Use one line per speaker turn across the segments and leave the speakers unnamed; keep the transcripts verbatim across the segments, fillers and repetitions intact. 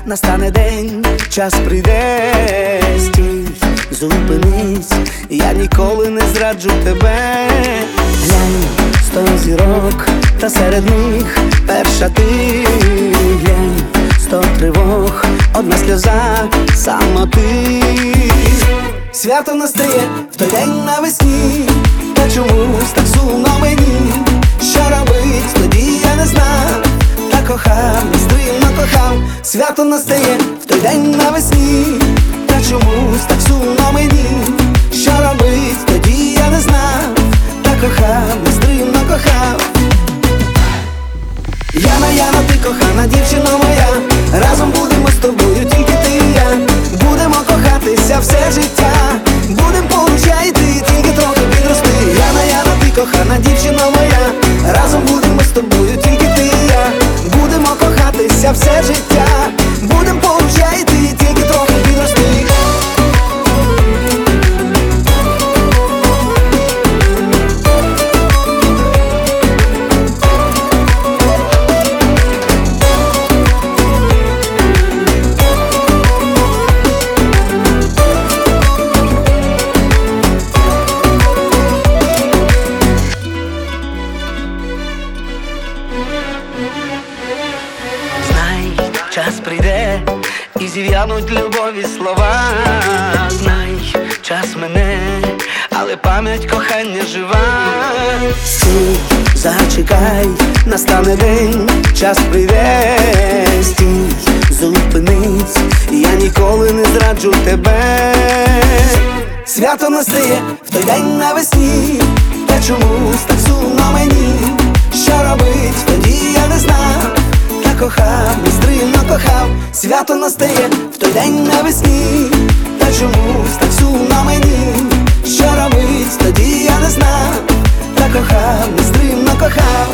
настане день, час прийде. Стій, зупинись, я ніколи не зраджу тебе. Глянь, сто зірок, та серед них перша ти. Глянь, сто тривог, одна сльоза, самоти. Свято настає в той день навесні, та чомусь так сумно мені. Що робить, тоді я не знав, та кохав, нестримно кохав. Свято настає в той день навесні, та чомусь так сумно мені. Що робить, тоді я не знав, та кохав, нестримно кохав. Яна, Яна, ти кохана дівчина моя, разом будемо з тобою, тільки ти і я. Будемо кохатися все життя, будем поруч я і ти, тільки трохи підрости. Яна, Яна, ти кохана дівчина моя, разом будемо з тобою, тільки ти і я. Будемо кохатися все життя, будем поруч я і ти, тільки трохи підрости. Час прийде і зів'януть любові слова. Знай, час мене, але пам'ять кохання жива. Стій, зачекай, настане день, час прийде. Стій, зупинись, я ніколи не зраджу тебе. Свято настає в той день навесні, та чомусь так сумно мені. Що робить, тоді я не знав, кохав, нестримно кохав. Свято настає в той день навесні, та чомусь так сумно мені. Що робить, тоді я не знав, та кохав, нестримно кохав.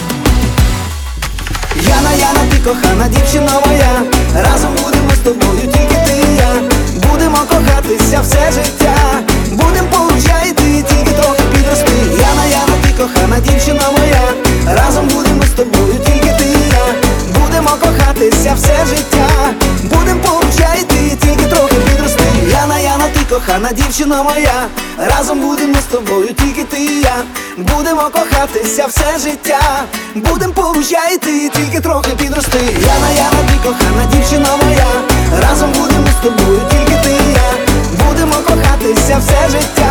Яна, Яна, ти кохана дівчина моя, разом будемо з тобою, тільки ти і я. Будемо кохатися все життя, будем поруч я і ти, тільки трохи підрости. Яна, Яна, ти кохана дівчина моя, разом будемо з тобою, тільки ти і я. Будемо кохатися все життя, будем поруч я і ти, тільки трохи підрости. Яна, Яна, ти кохана дівчина моя, разом будемо з тобою, тільки ти і я. Будемо кохатися все життя, будем поруч я і ти, тільки трохи підрости. Яна, Яна, ти кохана дівчина моя, разом будемо з тобою, тільки ти і я. Будемо кохатися все життя.